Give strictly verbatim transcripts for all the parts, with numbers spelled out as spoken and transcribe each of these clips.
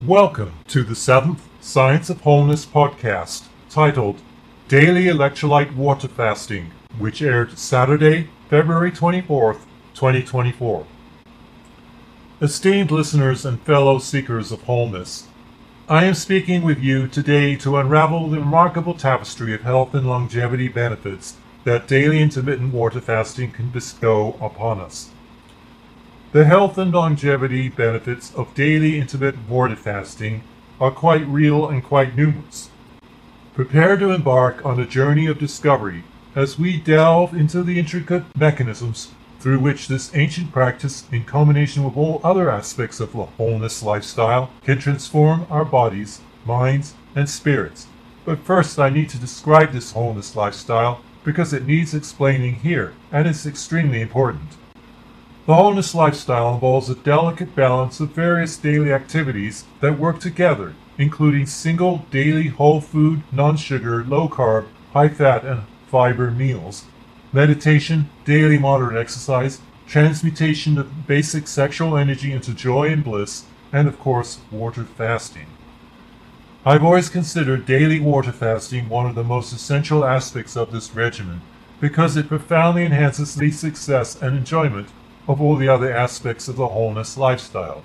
Welcome to the seventh Science of Wholeness podcast, titled Daily Electrolyte Water Fasting, which aired Saturday, February twenty-fourth, twenty twenty-four. Esteemed listeners and fellow seekers of wholeness, I am speaking with you today to unravel the remarkable tapestry of health and longevity benefits that daily intermittent water fasting can bestow upon us. The health and longevity benefits of daily intermittent water fasting are quite real and quite numerous. Prepare to embark on a journey of discovery as we delve into the intricate mechanisms through which this ancient practice, in combination with all other aspects of the wholeness lifestyle, can transform our bodies, minds, and spirits. But first, I need to describe this wholeness lifestyle because it needs explaining here, and it's extremely important. The wholeness lifestyle involves a delicate balance of various daily activities that work together, including single daily whole food, non-sugar, low-carb, high-fat, and fiber meals, meditation, daily moderate exercise, transmutation of basic sexual energy into joy and bliss, and of course, water fasting. I've always considered daily water fasting one of the most essential aspects of this regimen because it profoundly enhances the success and enjoyment of all the other aspects of the wholeness lifestyle.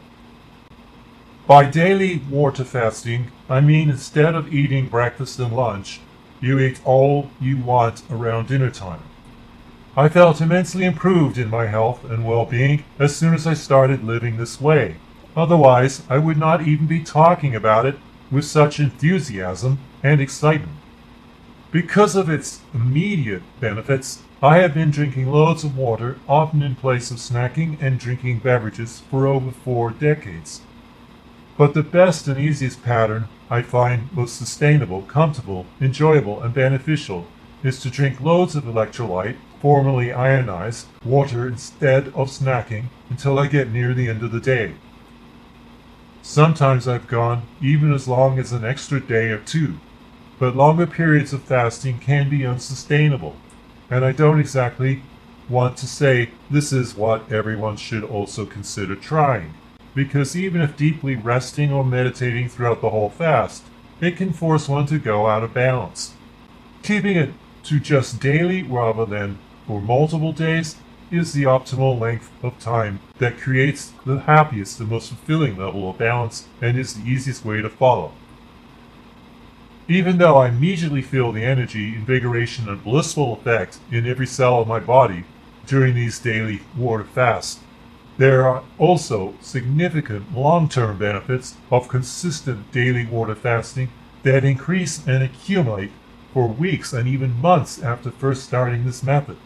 By daily water fasting, I mean instead of eating breakfast and lunch, you eat all you want around dinner time. I felt immensely improved in my health and well-being as soon as I started living this way. Otherwise, I would not even be talking about it with such enthusiasm and excitement. Because of its immediate benefits, I have been drinking loads of water, often in place of snacking and drinking beverages, for over four decades. But the best and easiest pattern I find most sustainable, comfortable, enjoyable, and beneficial is to drink loads of electrolyte, formerly ionized, water instead of snacking until I get near the end of the day. Sometimes I've gone even as long as an extra day or two, but longer periods of fasting can be unsustainable. And I don't exactly want to say this is what everyone should also consider trying, because even if deeply resting or meditating throughout the whole fast, it can force one to go out of balance. Keeping it to just daily rather than for multiple days is the optimal length of time that creates the happiest and most fulfilling level of balance and is the easiest way to follow. Even though I immediately feel the energy, invigoration, and blissful effect in every cell of my body during these daily water fasts, there are also significant long-term benefits of consistent daily water fasting that increase and accumulate for weeks and even months after first starting this method.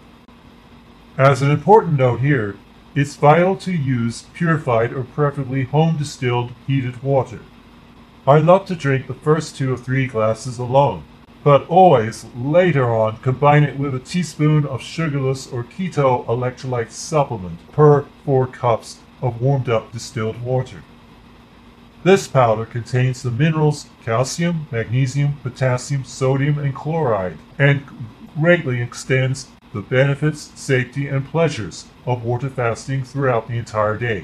As an important note here, it's vital to use purified or preferably home-distilled heated water. I love to drink the first two or three glasses alone, but always, later on, combine it with a teaspoon of sugarless or keto electrolyte supplement per four cups of warmed-up distilled water. This powder contains the minerals calcium, magnesium, potassium, sodium, and chloride, and greatly extends the benefits, safety, and pleasures of water fasting throughout the entire day.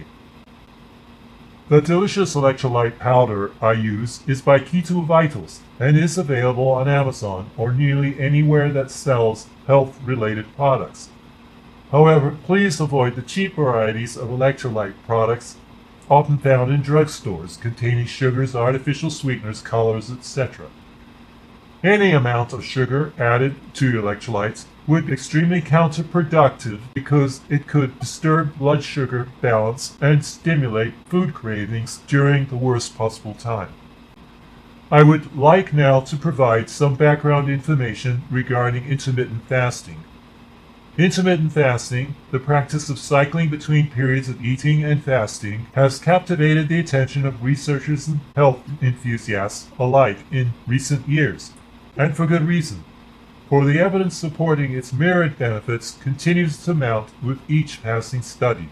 The delicious electrolyte powder I use is by Keto Vitals and is available on Amazon or nearly anywhere that sells health-related products. However, please avoid the cheap varieties of electrolyte products often found in drugstores containing sugars, artificial sweeteners, colors, et cetera. Any amount of sugar added to electrolytes would be extremely counterproductive because it could disturb blood sugar balance and stimulate food cravings during the worst possible time. I would like now to provide some background information regarding intermittent fasting. Intermittent fasting, the practice of cycling between periods of eating and fasting, has captivated the attention of researchers and health enthusiasts alike in recent years, and for good reason. For the evidence supporting its myriad benefits continues to mount with each passing study.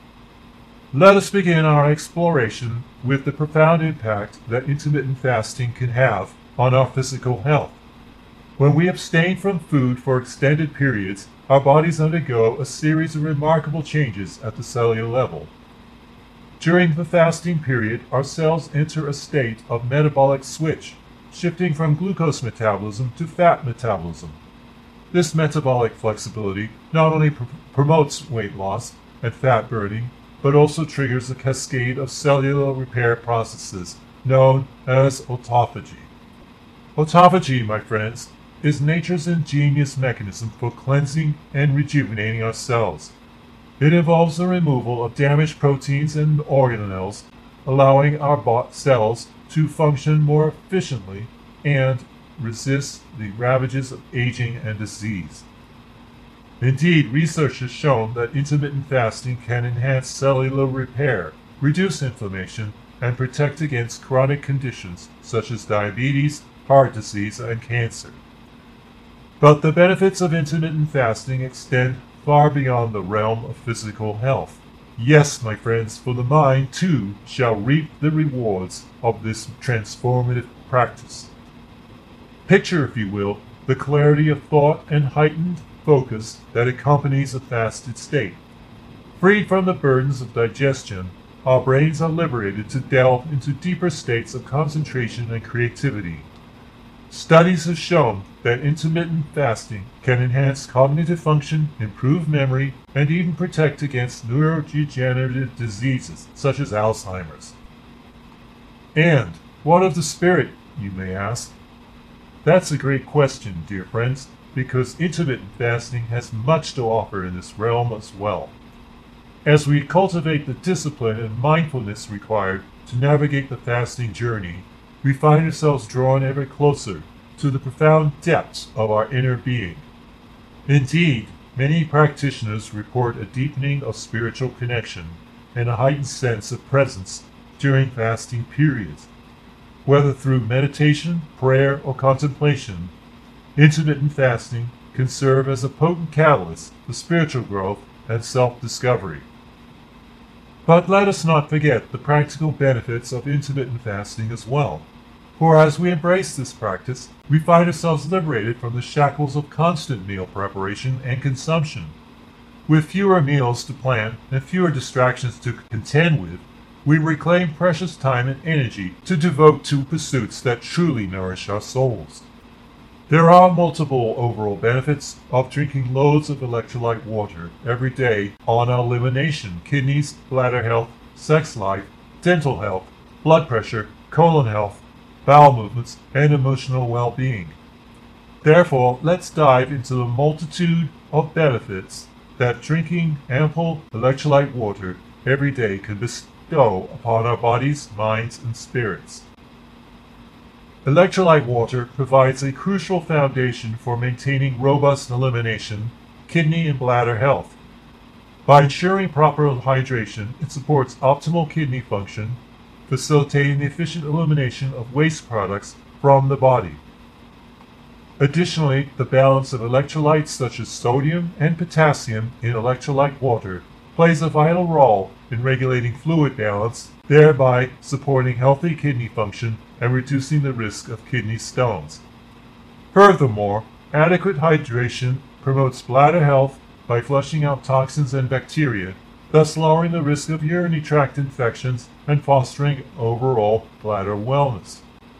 Let us begin our exploration with the profound impact that intermittent fasting can have on our physical health. When we abstain from food for extended periods, our bodies undergo a series of remarkable changes at the cellular level. During the fasting period, our cells enter a state of metabolic switch, shifting from glucose metabolism to fat metabolism. This metabolic flexibility not only pr- promotes weight loss and fat burning, but also triggers a cascade of cellular repair processes known as autophagy. Autophagy, my friends, is nature's ingenious mechanism for cleansing and rejuvenating our cells. It involves the removal of damaged proteins and organelles, allowing our bo- cells to function more efficiently and resist the ravages of aging and disease. Indeed, research has shown that intermittent fasting can enhance cellular repair, reduce inflammation, and protect against chronic conditions such as diabetes, heart disease, and cancer. But the benefits of intermittent fasting extend far beyond the realm of physical health. Yes, my friends, for the mind too shall reap the rewards of this transformative practice. Picture, if you will, the clarity of thought and heightened focus that accompanies a fasted state. Freed from the burdens of digestion, our brains are liberated to delve into deeper states of concentration and creativity. Studies have shown that intermittent fasting can enhance cognitive function, improve memory, and even protect against neurodegenerative diseases such as Alzheimer's. And what of the spirit, you may ask? That's a great question, dear friends, because intermittent fasting has much to offer in this realm as well. As we cultivate the discipline and mindfulness required to navigate the fasting journey, we find ourselves drawn ever closer to the profound depths of our inner being. Indeed, many practitioners report a deepening of spiritual connection and a heightened sense of presence during fasting periods. Whether through meditation, prayer, or contemplation, intermittent fasting can serve as a potent catalyst for spiritual growth and self-discovery. But let us not forget the practical benefits of intermittent fasting as well. For as we embrace this practice, we find ourselves liberated from the shackles of constant meal preparation and consumption. With fewer meals to plan and fewer distractions to contend with, we reclaim precious time and energy to devote to pursuits that truly nourish our souls. There are multiple overall benefits of drinking loads of electrolyte water every day on our elimination: kidneys, bladder health, sex life, dental health, blood pressure, colon health, bowel movements, and emotional well-being. Therefore, let's dive into the multitude of benefits that drinking ample electrolyte water every day can bestow upon our bodies, minds, and spirits. Electrolyte water provides a crucial foundation for maintaining robust elimination, kidney, and bladder health. By ensuring proper hydration, it supports optimal kidney function, facilitating the efficient elimination of waste products from the body. Additionally, the balance of electrolytes such as sodium and potassium in electrolyte water plays a vital role in regulating fluid balance, thereby supporting healthy kidney function and reducing the risk of kidney stones. Furthermore, adequate hydration promotes bladder health by flushing out toxins and bacteria, thus lowering the risk of urinary tract infections and fostering overall bladder wellness.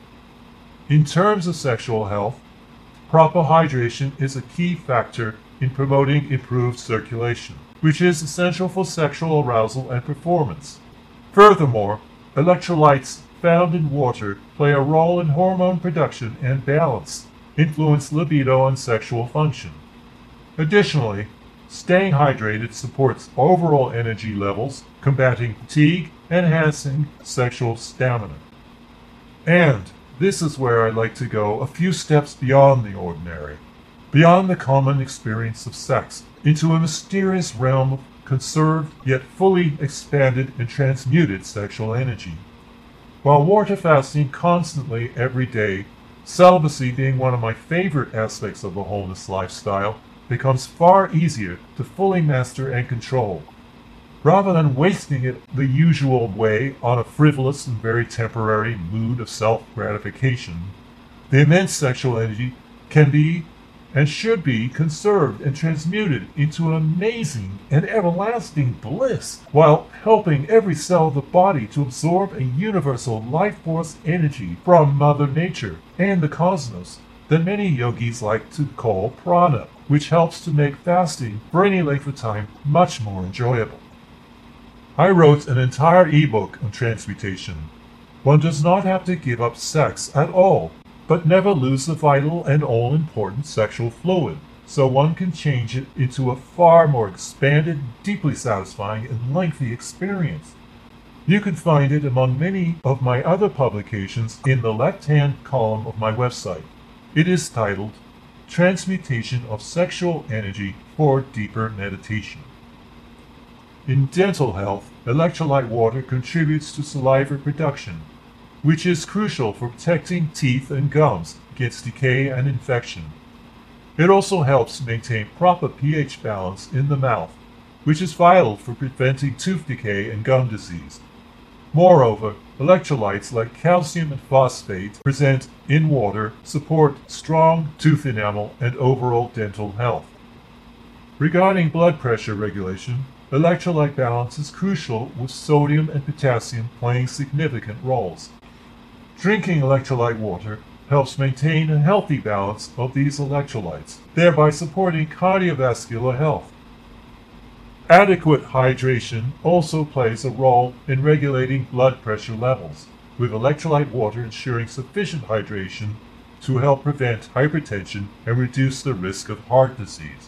In terms of sexual health, proper hydration is a key factor in promoting improved circulation, which is essential for sexual arousal and performance. Furthermore, electrolytes found in water play a role in hormone production and balance, influence libido and sexual function. Additionally, staying hydrated supports overall energy levels, combating fatigue, and enhancing sexual stamina. And this is where I'd like to go a few steps beyond the ordinary, beyond the common experience of sex, into a mysterious realm of conserved yet fully expanded and transmuted sexual energy. While water fasting constantly every day, celibacy being one of my favorite aspects of the wholeness lifestyle, becomes far easier to fully master and control. Rather than wasting it the usual way on a frivolous and very temporary mood of self-gratification, the immense sexual energy can be and should be conserved and transmuted into an amazing and everlasting bliss, while helping every cell of the body to absorb a universal life force energy from Mother Nature and the cosmos that many yogis like to call prana, which helps to make fasting for any length of time much more enjoyable. I wrote an entire ebook on transmutation. One does not have to give up sex at all, but never lose the vital and all-important sexual fluid, so one can change it into a far more expanded, deeply satisfying, and lengthy experience. You can find it among many of my other publications in the left-hand column of my website. It is titled Transmutation of Sexual Energy for Deeper Meditation. In dental health, electrolyte water contributes to saliva production, which is crucial for protecting teeth and gums against decay and infection. It also helps maintain proper pH balance in the mouth, which is vital for preventing tooth decay and gum disease. Moreover, electrolytes like calcium and phosphate present in water support strong tooth enamel and overall dental health. Regarding blood pressure regulation, electrolyte balance is crucial, with sodium and potassium playing significant roles. Drinking electrolyte water helps maintain a healthy balance of these electrolytes, thereby supporting cardiovascular health. Adequate hydration also plays a role in regulating blood pressure levels, with electrolyte water ensuring sufficient hydration to help prevent hypertension and reduce the risk of heart disease.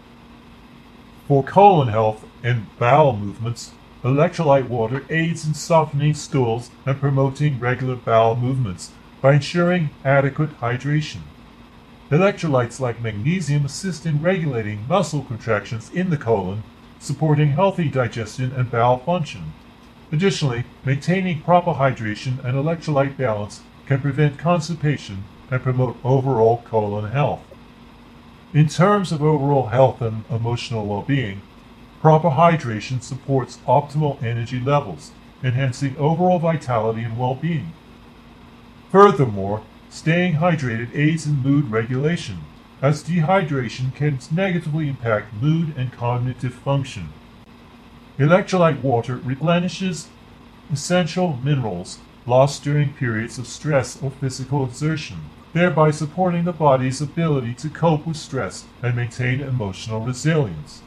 For colon health and bowel movements, electrolyte water aids in softening stools and promoting regular bowel movements by ensuring adequate hydration. Electrolytes like magnesium assist in regulating muscle contractions in the colon, supporting healthy digestion and bowel function. Additionally, maintaining proper hydration and electrolyte balance can prevent constipation and promote overall colon health. In terms of overall health and emotional well-being, proper hydration supports optimal energy levels, enhancing overall vitality and well-being. Furthermore, staying hydrated aids in mood regulation, as dehydration can negatively impact mood and cognitive function. Electrolyte water replenishes essential minerals lost during periods of stress or physical exertion, thereby supporting the body's ability to cope with stress and maintain emotional resilience.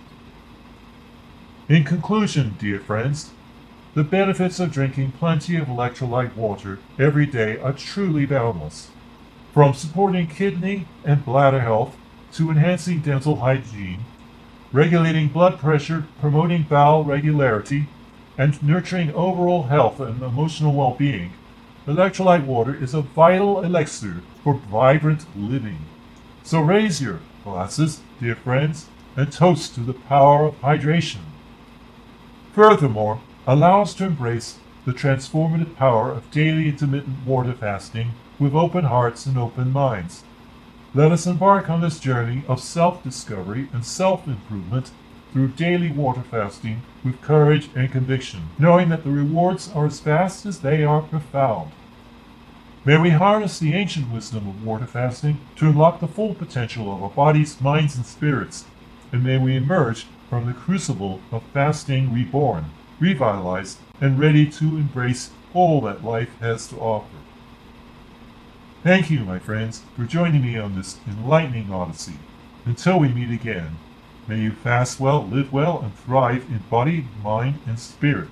In conclusion, dear friends, the benefits of drinking plenty of electrolyte water every day are truly boundless. From supporting kidney and bladder health to enhancing dental hygiene, regulating blood pressure, promoting bowel regularity, and nurturing overall health and emotional well-being, electrolyte water is a vital elixir for vibrant living. So raise your glasses, dear friends, and toast to the power of hydration. Furthermore, allow us to embrace the transformative power of daily intermittent water fasting with open hearts and open minds. Let us embark on this journey of self-discovery and self-improvement through daily water fasting with courage and conviction, knowing that the rewards are as vast as they are profound. May we harness the ancient wisdom of water fasting to unlock the full potential of our bodies, minds, and spirits, and may we emerge from the crucible of fasting reborn, revitalized, and ready to embrace all that life has to offer. Thank you, my friends, for joining me on this enlightening odyssey. Until we meet again, may you fast well, live well, and thrive in body, mind, and spirit.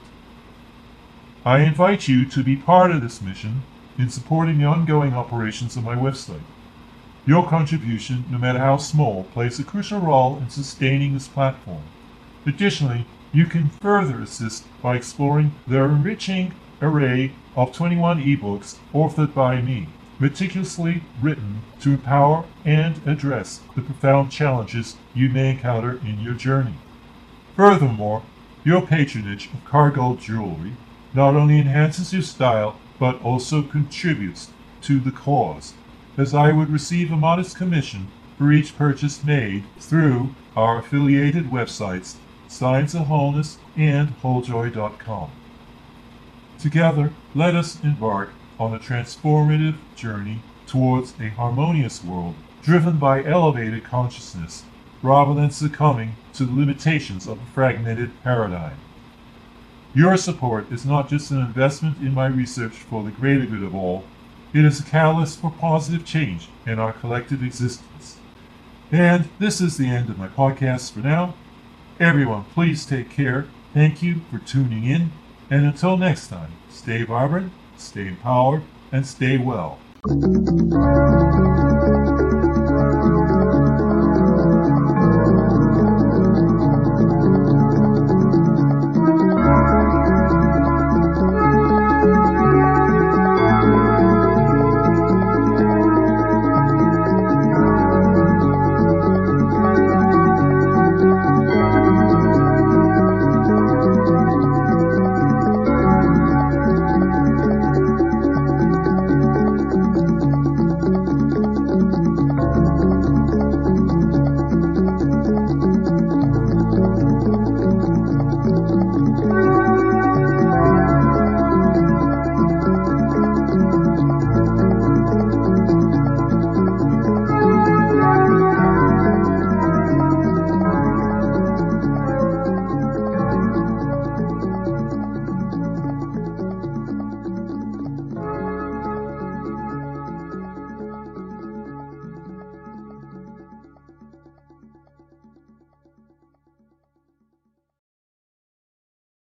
I invite you to be part of this mission in supporting the ongoing operations of my website. Your contribution, no matter how small, plays a crucial role in sustaining this platform. Additionally, you can further assist by exploring the enriching array of twenty-one ebooks authored by me, meticulously written to empower and address the profound challenges you may encounter in your journey. Furthermore, your patronage of Cargo Jewelry not only enhances your style, but also contributes to the cause, as I would receive a modest commission for each purchase made through our affiliated websites, Science of Wholeness and whole joy dot com. Together, let us embark on a transformative journey towards a harmonious world driven by elevated consciousness, rather than succumbing to the limitations of a fragmented paradigm. Your support is not just an investment in my research for the greater good of all, it is a catalyst for positive change in our collective existence. And this is the end of my podcast for now. Everyone, please take care. Thank you for tuning in. And until next time, stay vibrant, stay empowered, and stay well.